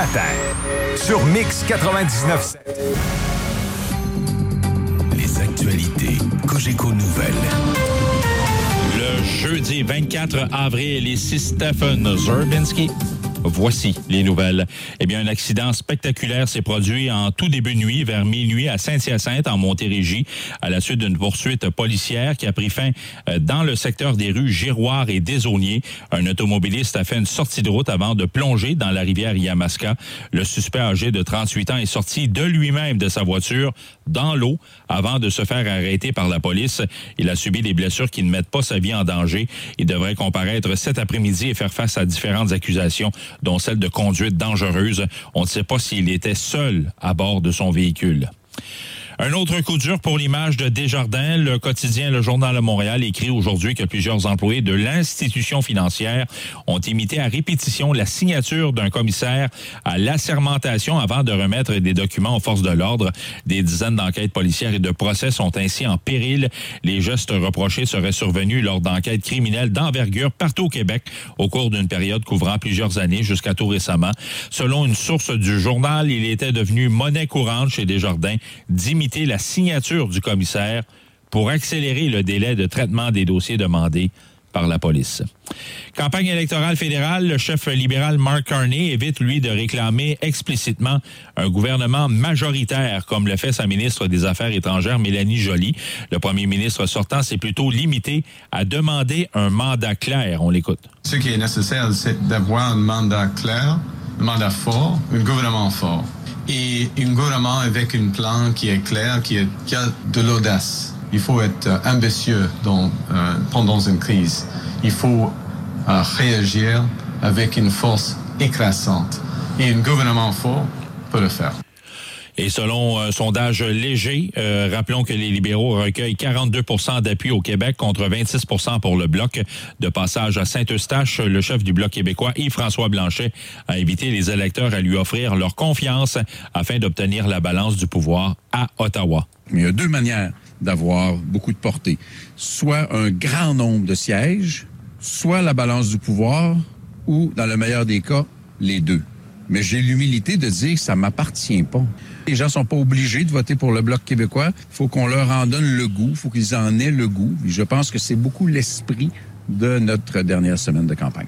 matin sur Mix 99.7. Les actualités Cogeco Nouvelles. Le jeudi 24 avril, ici Stephen Zerbinski. Voici les nouvelles. Eh bien, un accident spectaculaire s'est produit en tout début de nuit, vers minuit, à Saint-Hyacinthe, en Montérégie, à la suite d'une poursuite policière qui a pris fin dans le secteur des rues Giroir et Desaulniers. Un automobiliste a fait une sortie de route avant de plonger dans la rivière Yamaska. Le suspect âgé de 38 ans est sorti de lui-même de sa voiture dans l'eau avant de se faire arrêter par la police. Il a subi des blessures qui ne mettent pas sa vie en danger. Il devrait comparaître cet après-midi et faire face à différentes accusations, dont celle de conduite dangereuse. On ne sait pas s'il était seul à bord de son véhicule. Un autre coup dur pour l'image de Desjardins. Le quotidien Le Journal de Montréal écrit aujourd'hui que plusieurs employés de l'institution financière ont imité à répétition la signature d'un commissaire à l'assermentation avant de remettre des documents aux forces de l'ordre. Des dizaines d'enquêtes policières et de procès sont ainsi en péril. Les gestes reprochés seraient survenus lors d'enquêtes criminelles d'envergure partout au Québec au cours d'une période couvrant plusieurs années jusqu'à tout récemment. Selon une source du journal, il était devenu monnaie courante chez Desjardins d'imiter la signature du commissaire pour accélérer le délai de traitement des dossiers demandés par la police. Campagne électorale fédérale, le chef libéral Mark Carney évite, lui, de réclamer explicitement un gouvernement majoritaire, comme le fait sa ministre des Affaires étrangères, Mélanie Joly. Le premier ministre sortant s'est plutôt limité à demander un mandat clair. On l'écoute. Ce qui est nécessaire, c'est d'avoir un mandat clair, un mandat fort, un gouvernement fort. Et un gouvernement avec un plan qui est clair, qui a de l'audace. Il faut être ambitieux pendant une crise. Il faut réagir avec une force écrasante. Et un gouvernement fort peut le faire. Et selon un sondage léger, rappelons que les libéraux recueillent 42 % d'appui au Québec contre 26 % pour le Bloc. De passage à Saint-Eustache, le chef du Bloc québécois, Yves-François Blanchet, a invité les électeurs à lui offrir leur confiance afin d'obtenir la balance du pouvoir à Ottawa. Mais il y a deux manières d'avoir beaucoup de portée. Soit un grand nombre de sièges, soit la balance du pouvoir, ou, dans le meilleur des cas, les deux. Mais j'ai l'humilité de dire que ça m'appartient pas. Les gens sont pas obligés de voter pour le Bloc québécois. Il faut qu'on leur en donne le goût. Il faut qu'ils en aient le goût. Et je pense que c'est beaucoup l'esprit de notre dernière semaine de campagne.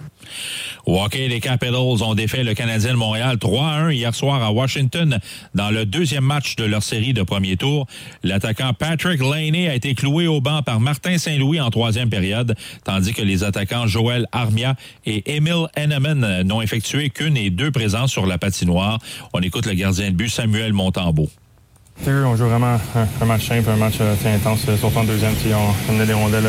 Au hockey, les Capitals ont défait le Canadien de Montréal 3-1 hier soir à Washington dans le deuxième match de leur série de premier tour. L'attaquant Patrick Laney a été cloué au banc par Martin Saint-Louis en troisième période, tandis que les attaquants Joel Armia et Emil Henneman n'ont effectué qu'une et deux présences sur la patinoire. On écoute le gardien de but Samuel Montembeault. On joue vraiment un match simple, un match intense, surtout en deuxième. On amenait les rondelles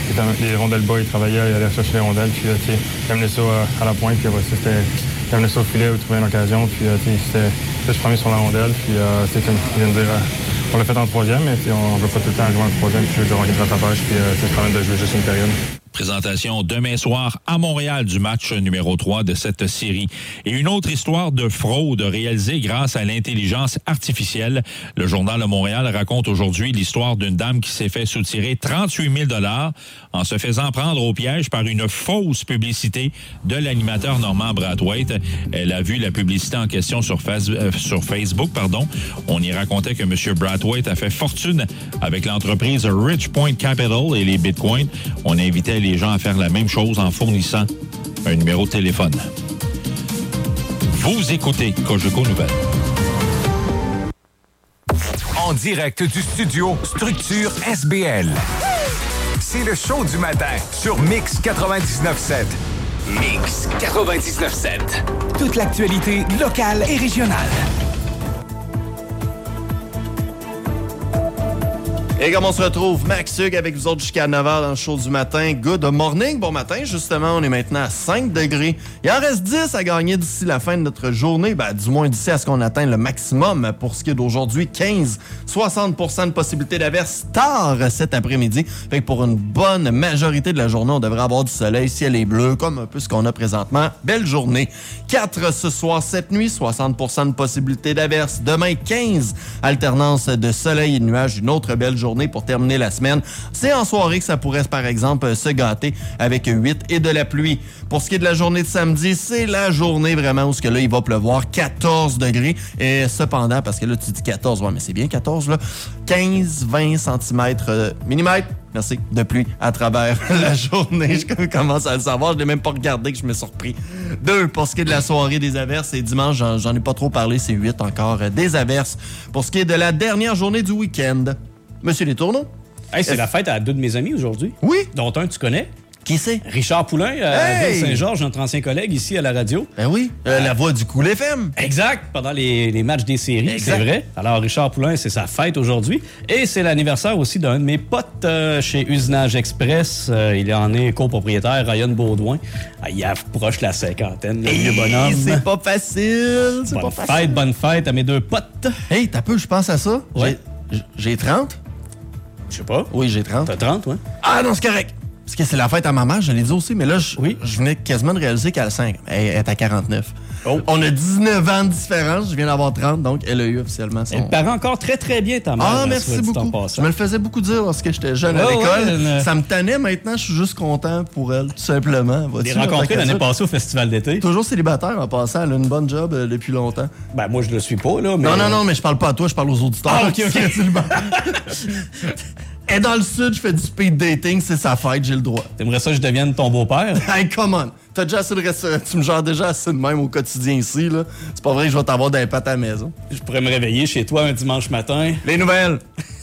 bas, ils travaillaient, ils allaient chercher les rondelles, puis ils amenaient ça à la pointe, puis ils amenaient ça au filet, ils trouvaient une occasion, puis c'était plus premier sur la rondelle, puis ils viennent de dire, on l'a fait en troisième, mais on ne veut pas tout le temps jouer en troisième, puis je veux de rattrapage, puis c'est quand même de jouer juste une période. Présentation demain soir à Montréal du match numéro 3 de cette série. Et une autre histoire de fraude réalisée grâce à l'intelligence artificielle. Le Journal de Montréal raconte aujourd'hui l'histoire d'une dame qui s'est fait soutirer 38 000 $ en se faisant prendre au piège par une fausse publicité de l'animateur Normand Brathwaite. Elle a vu la publicité en question sur Facebook. On y racontait que M. Brathwaite a fait fortune avec l'entreprise Richpoint Capital et les bitcoins. On invitait les gens à faire la même chose en fournissant un numéro de téléphone. Vous écoutez Cogeco Nouvelles. En direct du studio Structure SBL. C'est le show du matin sur Mix 99.7. Mix 99.7. Toute l'actualité locale et régionale. Et comme on se retrouve, Max Hug avec vous autres jusqu'à 9h dans le show du matin. Good morning, bon matin. Justement, on est maintenant à 5 degrés. Il en reste 10 à gagner d'ici la fin de notre journée. Du moins d'ici à ce qu'on atteigne le maximum pour ce qui est d'aujourd'hui. 15, 60% de possibilité d'averse tard cet après-midi. Fait que pour une bonne majorité de la journée, on devrait avoir du soleil, ciel est bleu, comme un peu ce qu'on a présentement. Belle journée. 4 ce soir, cette nuit, 60% de possibilité d'averse. Demain, 15, alternance de soleil et de nuages. Une autre belle journée. journée pour terminer la semaine. C'est en soirée que ça pourrait, par exemple, se gâter avec 8 et de la pluie. Pour ce qui est de la journée de samedi, c'est la journée vraiment où là, il va pleuvoir 14 degrés. Et cependant, parce que là, tu dis 14, ouais, mais c'est bien 14, là, 15-20 cm millimètres. Merci, de pluie à travers la journée. Je commence à le savoir. Je l'ai même pas regardé que je me suis surpris. 2, pour ce qui est de la soirée des averses, et dimanche, j'en ai pas trop parlé, c'est 8 encore des averses. Pour ce qui est de la dernière journée du week-end, Monsieur Letourneau? Hey, c'est la fête à 2 de mes amis aujourd'hui. Oui. Dont un, tu connais. Qui c'est? Richard Poulain, Ville-Saint-Georges, notre ancien collègue ici à la radio. Ben oui, la voix du Cool FM. Exact, pendant les matchs des séries, exact. C'est vrai. Alors, Richard Poulain, c'est sa fête aujourd'hui. Et c'est l'anniversaire aussi d'un de mes potes chez Usinage Express. Il en est copropriétaire, Ryan Baudouin. Il approche la cinquantaine, le vieux bonhomme. C'est pas facile, c'est pas facile. Bonne fête à mes deux potes. Hey, t'as peu, je pense à ça. Ouais. J'ai 30. Je sais pas. Oui, j'ai 30. T'as 30, ouais? Ah non, c'est correct. Parce que c'est la fête à ma mère, je l'ai dit aussi, mais là, je venais quasiment de réaliser qu'elle a 5. Elle est à 49. Oh. On a 19 ans de différence, je viens d'avoir 30, donc elle a eu officiellement son... Elle paraît encore très, très bien, ta mère. Ah, merci beaucoup. Je me le faisais beaucoup dire lorsque j'étais jeune à l'école. Ça me tannait, maintenant, je suis juste content pour elle, tout simplement. Je l'ai rencontrée l'année passée au festival d'été. Toujours célibataire en passant, elle a une bonne job depuis longtemps. Ben, moi, je le suis pas, là, mais... Non, mais je parle pas à toi, je parle aux auditeurs. Ah, OK. Et dans le sud, je fais du speed dating, c'est sa fête, j'ai le droit. T'aimerais ça que je devienne ton beau-père? Hey, come on! T'as déjà assez de restaurants, tu me gères déjà assez de même au quotidien ici, là. C'est pas vrai que je vais t'avoir des pâtes à la maison. Je pourrais me réveiller chez toi un dimanche matin. Les nouvelles!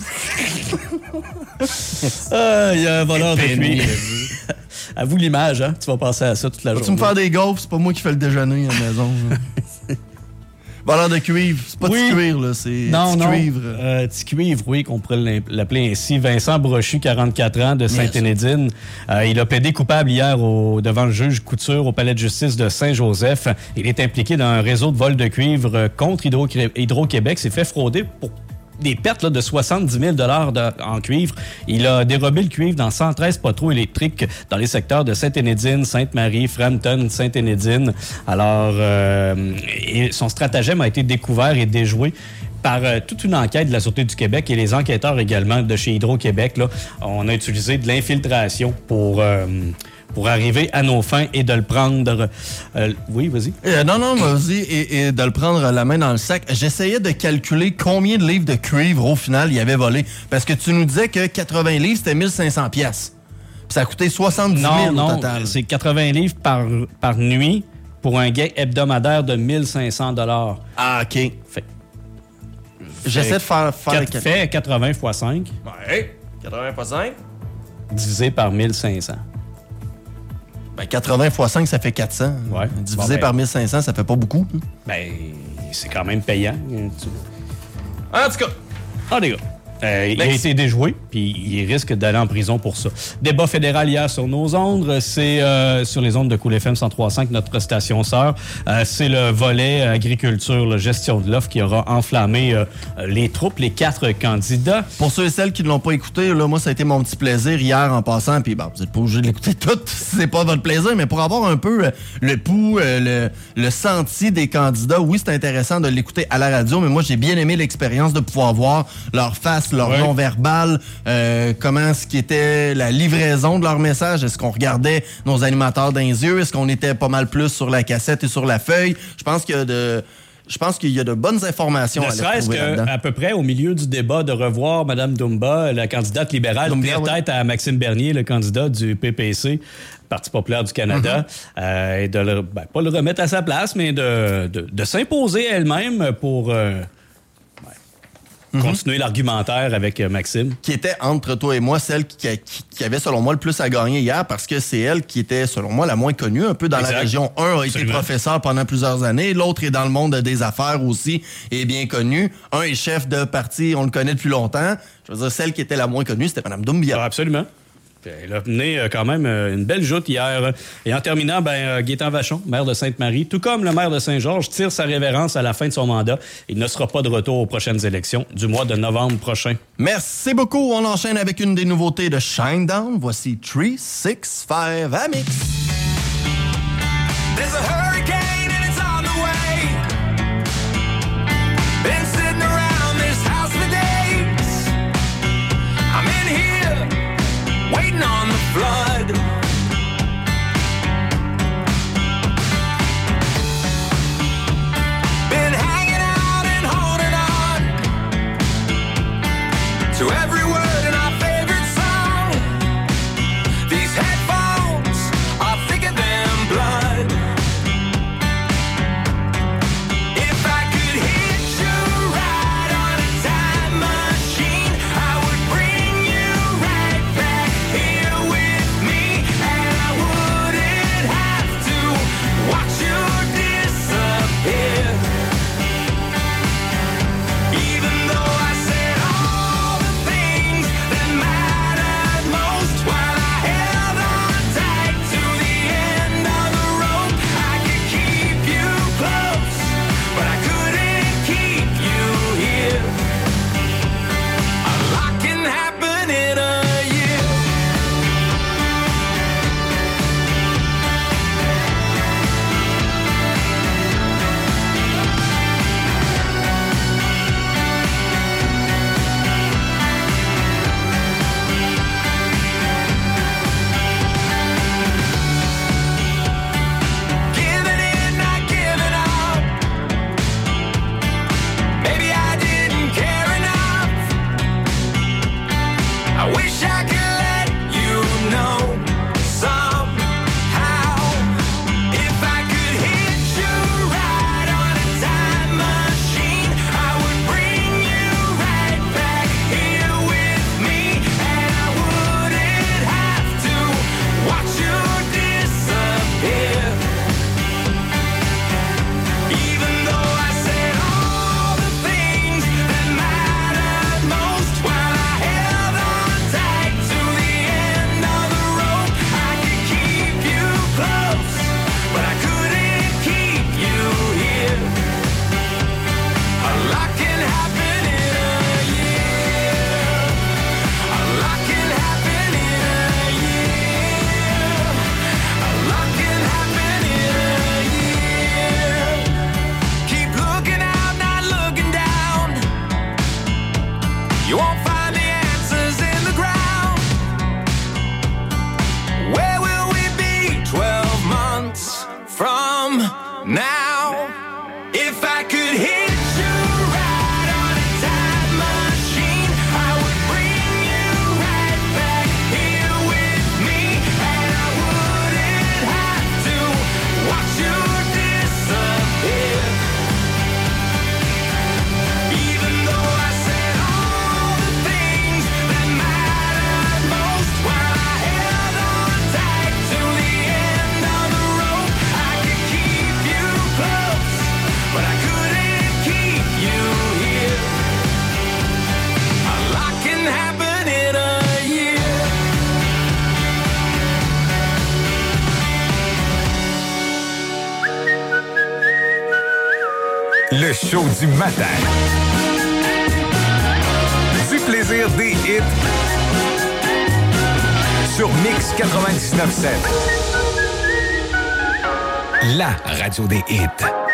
Il y a un voleur de cuivre. Avoue l'image, hein? Tu vas passer à ça toute la journée. Tu me faire des gaufres, c'est pas moi qui fais le déjeuner à la maison. Voleur de cuivre, c'est pas du cuivre, là, c'est cuivre. Petit cuivre, oui, qu'on pourrait l'appeler ainsi. Vincent Brochu, 44 ans, de Sainte-Énédine. Il a plaidé coupable hier devant le juge Couture au palais de justice de Saint-Joseph. Il est impliqué dans un réseau de vol de cuivre contre Hydro-Québec. S'est fait frauder pour des pertes là, de 70 000 en cuivre. Il a dérobé le cuivre dans 113 poteaux électriques dans les secteurs de Sainte-Énédine, Sainte-Marie, Frampton, Sainte-Énédine. Alors, son stratagème a été découvert et déjoué par toute une enquête de la Sûreté du Québec et les enquêteurs également de chez Hydro-Québec. Là, on a utilisé de l'infiltration pour arriver à nos fins et de le prendre... oui, vas-y. Non, vas-y. Et de le prendre la main dans le sac. J'essayais de calculer combien de livres de cuivre, au final, il avait volé. Parce que tu nous disais que 80 livres, c'était 1500 pièces. Puis ça a coûté 70 000 au total. Non, c'est 80 livres par nuit pour un gain hebdomadaire de 1500 $. Ah, OK. J'essaie de faire le fait 80 x 5. Ouais. 80 x 5. Divisé par 1500. Ben, 80 x 5, ça fait 400. Ouais. Divisé par 1500, ça fait pas beaucoup. Ben, c'est quand même payant. En tout cas. Ah, les gars. Il a été déjoué, puis il risque d'aller en prison pour ça. Débat fédéral hier sur nos ondes, c'est sur les ondes de Cool FM 103.5, notre station sœur. C'est le volet agriculture, la gestion de l'offre qui aura enflammé les troupes, les 4 candidats. Pour ceux et celles qui ne l'ont pas écouté, là, moi, ça a été mon petit plaisir hier en passant, puis vous n'êtes pas obligé de l'écouter tout si c'est pas votre plaisir, mais pour avoir un peu le pouls, le senti des candidats, oui, c'est intéressant de l'écouter à la radio, mais moi, j'ai bien aimé l'expérience de pouvoir voir leur face, leur non-verbal, comment ce qui était la livraison de leur message. Est-ce qu'on regardait nos animateurs dans les yeux? Est-ce qu'on était pas mal plus sur la cassette et sur la feuille? Je pense qu'il y a de bonnes informations à trouver là-dedans. À peu près au milieu du débat, de revoir Mme Dumba, la candidate libérale, tenir tête à Maxime Bernier, le candidat du PPC, Parti populaire du Canada, et de pas le remettre à sa place, mais de s'imposer elle-même pour... continuer l'argumentaire avec Maxime. Qui était, entre toi et moi, celle qui avait, selon moi, le plus à gagner hier, parce que c'est elle qui était, selon moi, la moins connue, un peu dans la région. Un a été professeur pendant plusieurs années, l'autre est dans le monde des affaires aussi, et est bien connu. Un est chef de parti, on le connaît depuis longtemps. Je veux dire, celle qui était la moins connue, c'était Mme Doumbia. Ah, absolument. Elle a mené quand même une belle joute hier. Et en terminant, Gaétan Vachon, maire de Sainte-Marie, tout comme le maire de Saint-Georges, tire sa révérence à la fin de son mandat. Il ne sera pas de retour aux prochaines élections du mois de novembre prochain. Merci beaucoup. On enchaîne avec une des nouveautés de Shinedown. Voici 365 à Mix. There's a hurricane and it's on the way. Been sitting around this house for days. le show du matin. Du plaisir des hits sur Mix 99.7. La radio des hits.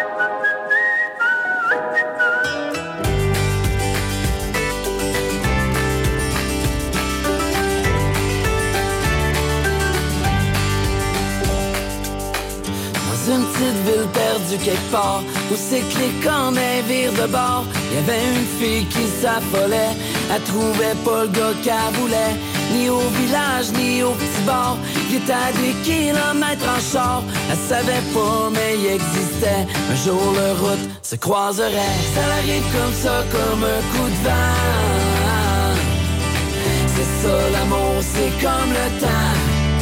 Une petite ville perdue quelque part, où c'est que les cornets virent de bord. Il y avait une fille qui s'affolait, elle trouvait pas le gars qu'elle voulait, ni au village, ni au petit bar. Il était à des kilomètres en char, elle savait pas, mais il existait. Un jour, leur route se croiserait. Ça arrive comme ça, comme un coup de vent. C'est ça l'amour, c'est comme le temps.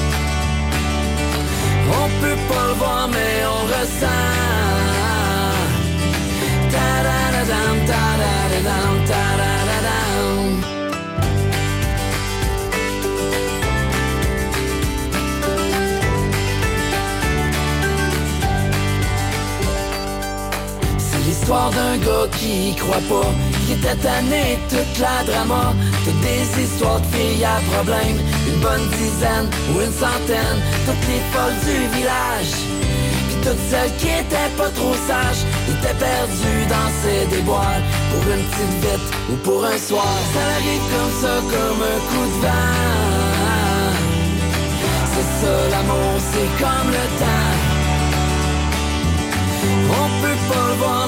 On peut pas le voir, mais on ressent. Ta-da-da-dam, ta-da-da-dam, ta-da-da-dam. C'est l'histoire d'un gars qui y croit pas, qui était tanné toute la drama. Toutes des histoires de filles à problème, une bonne dizaine ou une centaine, toutes les folles du village. Puis toutes celles qui étaient pas trop sages, étaient perdues dans ces déboires, pour une petite vite ou pour un soir. Ça arrive comme ça, comme un coup de vent. C'est ça l'amour, c'est comme le temps. On peut pas le voir.